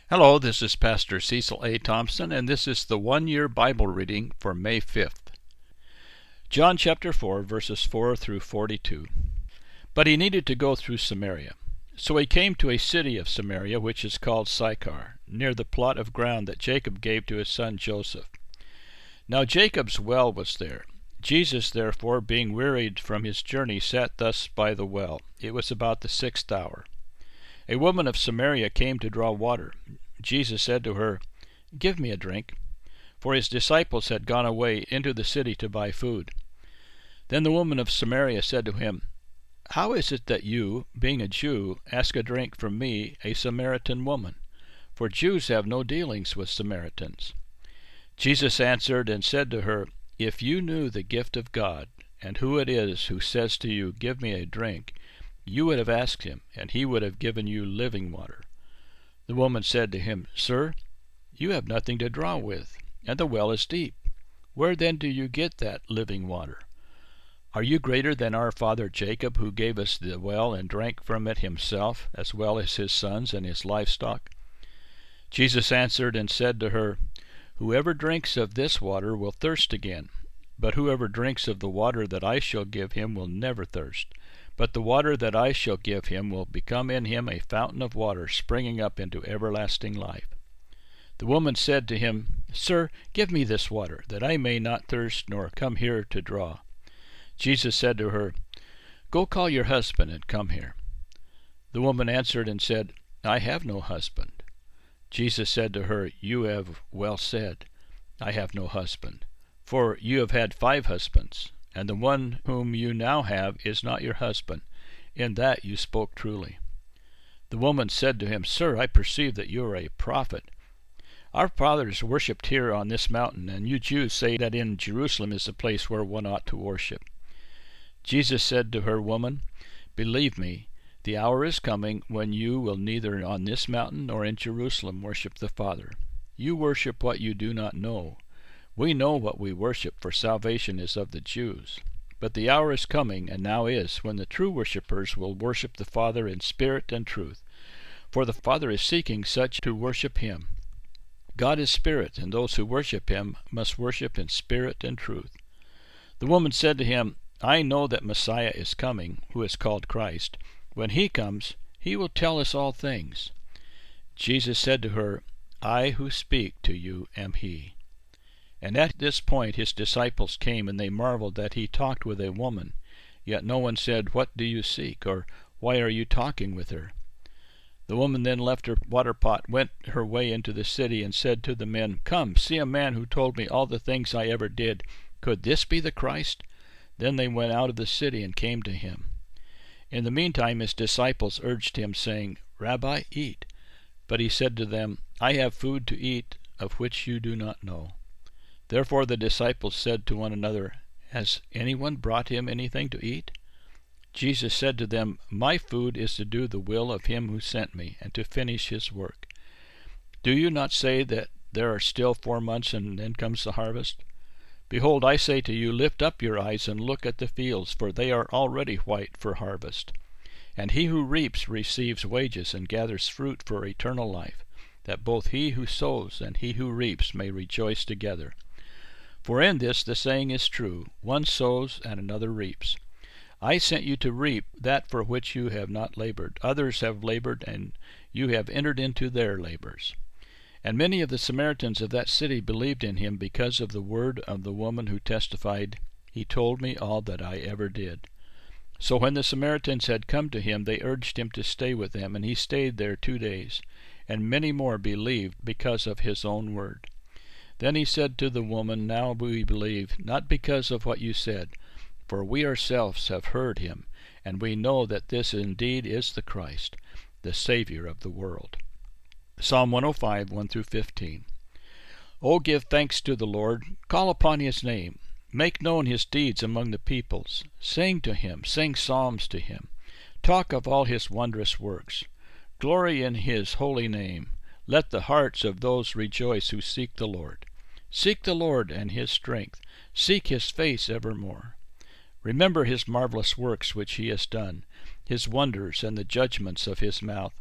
Hello, this is Pastor Cecil A. Thompson, and this is the one-year Bible reading for May 5th. John chapter 4, verses 4 through 42. But he needed to go through Samaria. So he came to a city of Samaria, which is called Sychar, near the plot of ground that Jacob gave to his son Joseph. Now Jacob's well was there. Jesus, therefore, being wearied from his journey, sat thus by the well. It was about the 6th hour. A woman of Samaria came to draw water. Jesus said to her, "Give me a drink," for his disciples had gone away into the city to buy food. Then the woman of Samaria said to him, "How is it that you, being a Jew, ask a drink from me, a Samaritan woman? For Jews have no dealings with Samaritans." Jesus answered and said to her, "If you knew the gift of God, and who it is who says to you, 'Give me a drink,' you would have asked him, and he would have given you living water." The woman said to him, "Sir, you have nothing to draw with, and the well is deep. Where then do you get that living water? Are you greater than our father Jacob, who gave us the well and drank from it himself, as well as his sons and his livestock?" Jesus answered and said to her, "Whoever drinks of this water will thirst again, but whoever drinks of the water that I shall give him will never thirst. But the water that I shall give him will become in him a fountain of water springing up into everlasting life." The woman said to him, "Sir, give me this water, that I may not thirst nor come here to draw." Jesus said to her, "Go call your husband and come here." The woman answered and said, "I have no husband." Jesus said to her, "You have well said, 'I have no husband,' for you have had 5 husbands, and the one whom you now have is not your husband. In that you spoke truly." The woman said to him, "Sir, I perceive that you are a prophet. Our fathers worshipped here on this mountain, and you Jews say that in Jerusalem is the place where one ought to worship." Jesus said to her, "Woman, believe me, the hour is coming when you will neither on this mountain nor in Jerusalem worship the Father. You worship what you do not know. We know what we worship, for salvation is of the Jews. But the hour is coming, and now is, when the true worshippers will worship the Father in spirit and truth. For the Father is seeking such to worship him. God is spirit, and those who worship him must worship in spirit and truth." The woman said to him, "I know that Messiah is coming, who is called Christ. When he comes, he will tell us all things." Jesus said to her, "I who speak to you am he." And at this point his disciples came, and they marveled that he talked with a woman. Yet no one said, "What do you seek?" or "Why are you talking with her?" The woman then left her water pot, went her way into the city, and said to the men, "Come, see a man who told me all the things I ever did. Could this be the Christ?" Then they went out of the city and came to him. In the meantime his disciples urged him, saying, "Rabbi, eat." But he said to them, "I have food to eat of which you do not know." Therefore the disciples said to one another, "Has anyone brought him anything to eat?" Jesus said to them, "My food is to do the will of him who sent me, and to finish his work. Do you not say that there are still 4 months, and then comes the harvest? Behold, I say to you, lift up your eyes and look at the fields, for they are already white for harvest. And he who reaps receives wages and gathers fruit for eternal life, that both he who sows and he who reaps may rejoice together. For in this the saying is true, one sows and another reaps. I sent you to reap that for which you have not labored. Others have labored, and you have entered into their labors." And many of the Samaritans of that city believed in him because of the word of the woman who testified, "He told me all that I ever did." So when the Samaritans had come to him, they urged him to stay with them, and he stayed there 2 days. And many more believed because of his own word. Then he said to the woman, "Now we believe, not because of what you said, for we ourselves have heard him, and we know that this indeed is the Christ, the Savior of the world." Psalm 105, 1 through 15. O give thanks to the Lord, call upon his name, make known his deeds among the peoples. Sing to him, sing psalms to him, talk of all his wondrous works. Glory in his holy name. Let the hearts of those rejoice who seek the Lord. Seek the Lord and his strength. Seek his face evermore. Remember his marvelous works which he has done, his wonders and the judgments of his mouth.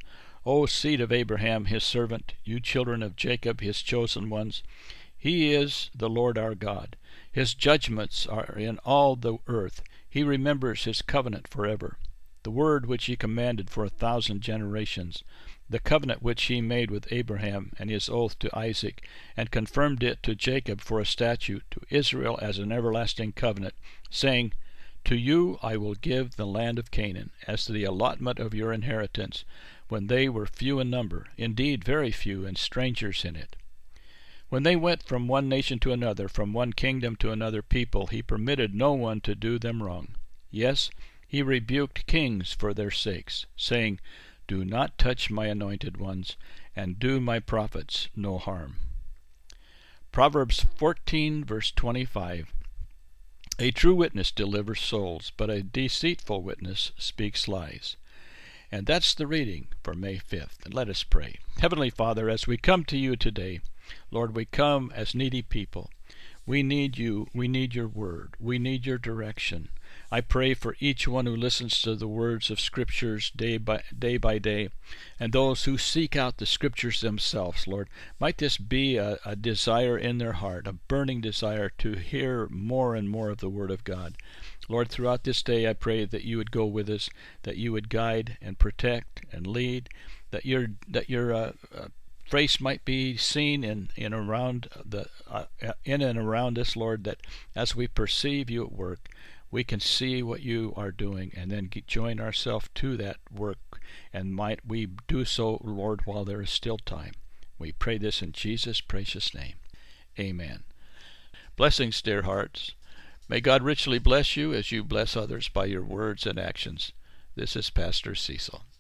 O seed of Abraham his servant, you children of Jacob his chosen ones. He is the Lord our God. His judgments are in all the earth. He remembers his covenant forever, the word which he commanded for 1,000 generations, the covenant which he made with Abraham, and his oath to Isaac, and confirmed it to Jacob for a statute, to Israel as an everlasting covenant, saying, To you I will give the land of Canaan, as the allotment of your inheritance, when they were few in number, indeed very few, and strangers in it. When they went from one nation to another, from one kingdom to another people, he permitted no one to do them wrong. Yes, he rebuked kings for their sakes, saying, Do not touch my anointed ones, and do my prophets no harm. Proverbs 14, verse 25. A true witness delivers souls, but a deceitful witness speaks lies. And that's the reading for May 5th. And let us pray. Heavenly Father, as we come to you today, Lord, we come as needy people. We need you. We need your word. We need your direction. I pray for each one who listens to the words of Scriptures day by day, and those who seek out the Scriptures themselves, Lord. Might this be a desire in their heart, a burning desire to hear more and more of the Word of God. Lord, throughout this day I pray that you would go with us, that you would guide and protect and lead, that your face might be seen in and around us, Lord, that as we perceive you at work, we can see what you are doing and then join ourselves to that work, and might we do so, Lord, while there is still time. We pray this in Jesus' precious name. Amen. Blessings, dear hearts. May God richly bless you as you bless others by your words and actions. This is Pastor Cecil.